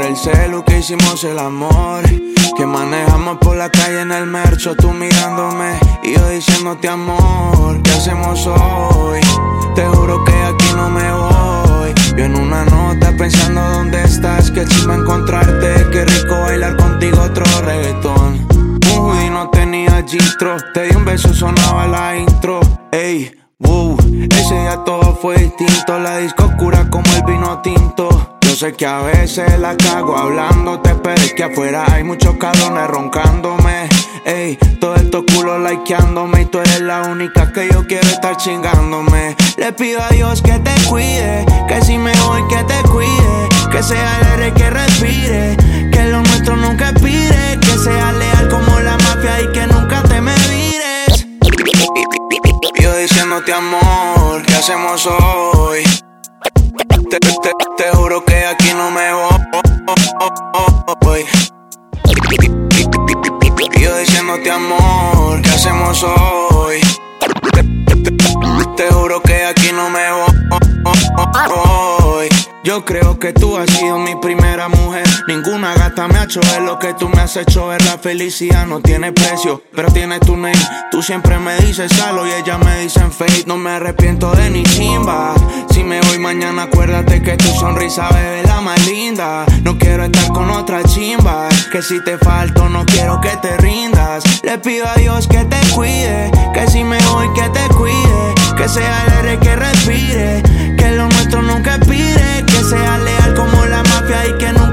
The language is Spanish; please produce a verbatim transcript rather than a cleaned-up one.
el celu que hicimos el amor, que manejamos por la calle en el mercho, tú mirándome y yo diciéndote amor, ¿qué hacemos hoy? Te juro que aquí no me voy. Yo en una nota pensando dónde estás, que chimba encontrarte, qué rico bailar contigo otro reggaetón. Un hoodie no tenía gistro, te di un beso, sonaba la intro. Ey, wow, ese día todo fue distinto, la disco oscura como el vino tinto. Yo sé que a veces la cago hablándote, pero es que afuera hay muchos cabrones roncándome. Ey, todos estos culos likeándome y tú eres la única que yo quiero estar chingándome. Le pido a Dios que te cuide, que si me voy que te cuide, que sea el aire que respire, que lo nuestro nunca expire, que sea leal como la mafia y que nunca te me vires. Yo diciéndote amor, ¿qué hacemos hoy? Te, te, te juro que aquí no me voy. Yo diciéndote amor, ¿qué hacemos hoy? Te, te, te, te juro que aquí no me voy. Yo creo que tú has sido mi primera mujer. Ninguna gata me ha hecho ver lo que tú me has hecho ver. La felicidad no tiene precio, pero tiene tu name. Tú siempre me dices salo y ella me dicen fake. No me arrepiento de ni chimba. Si me voy mañana acuérdate que tu sonrisa, bebé, es la más linda. No quiero estar con otra chimba, que si te falto no quiero que te rindas. Le pido a Dios que te cuide, que si me voy que te cuide, que sea el aire que respire, que lo nuestro nunca expire, que sea leal como la mafia y que nunca